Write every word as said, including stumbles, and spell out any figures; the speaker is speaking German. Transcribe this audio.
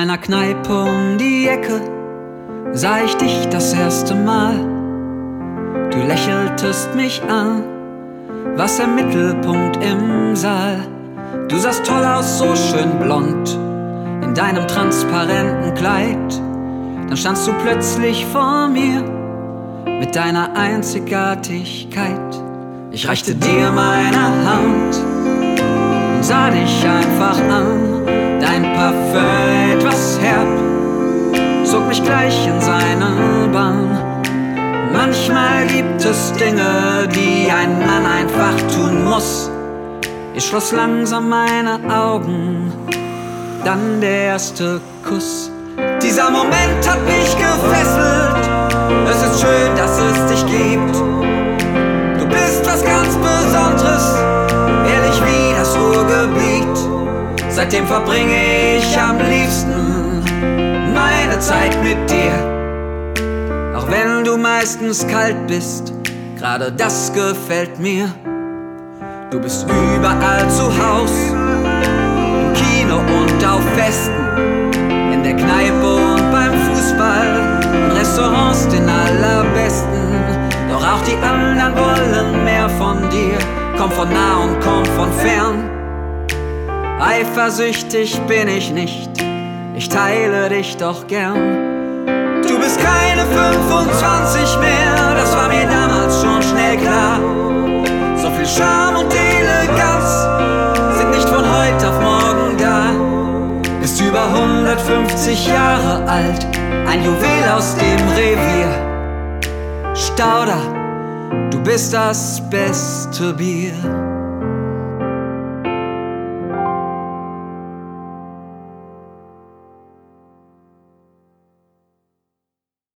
einer Kneipe um die Ecke sah ich dich das erste Mal. Du lächeltest mich an, warst der Mittelpunkt im Saal. Du sahst toll aus, so schön blond, in deinem transparenten Kleid. Dann standst du plötzlich vor mir mit deiner Einzigartigkeit. Ich reichte dir meine Hand und sah dich einfach an. Dein Parfüm etwas herb zog mich gleich in seinen Bann. Manchmal gibt es Dinge, die ein Mann einfach tun muss. Ich schloss langsam meine Augen, dann der erste Kuss. Dieser Moment hat mich gefesselt. Es ist schön, dass es dich gibt. Du bist was ganz Besonderes, ehrlich wie das Ruhrgebiet. Seitdem verbringe ich am liebsten meine Zeit mit dir. Auch wenn du meistens kalt bist, gerade das gefällt mir. Du bist überall zu Haus, im Kino und auf Festen, in der Kneipe und beim Fußball, in Restaurants den allerbesten. Doch auch die anderen wollen mehr von dir, komm von nah und komm von fern. Eifersüchtig bin ich nicht, ich teile dich doch gern. Du bist keine fünfundzwanzig mehr, das war mir damals schon schnell klar. So viel Charme und Eleganz sind nicht von heute auf morgen da. Bist über hundertfünfzig Jahre alt, ein Juwel aus dem Revier. Stauder, du bist das beste Bier.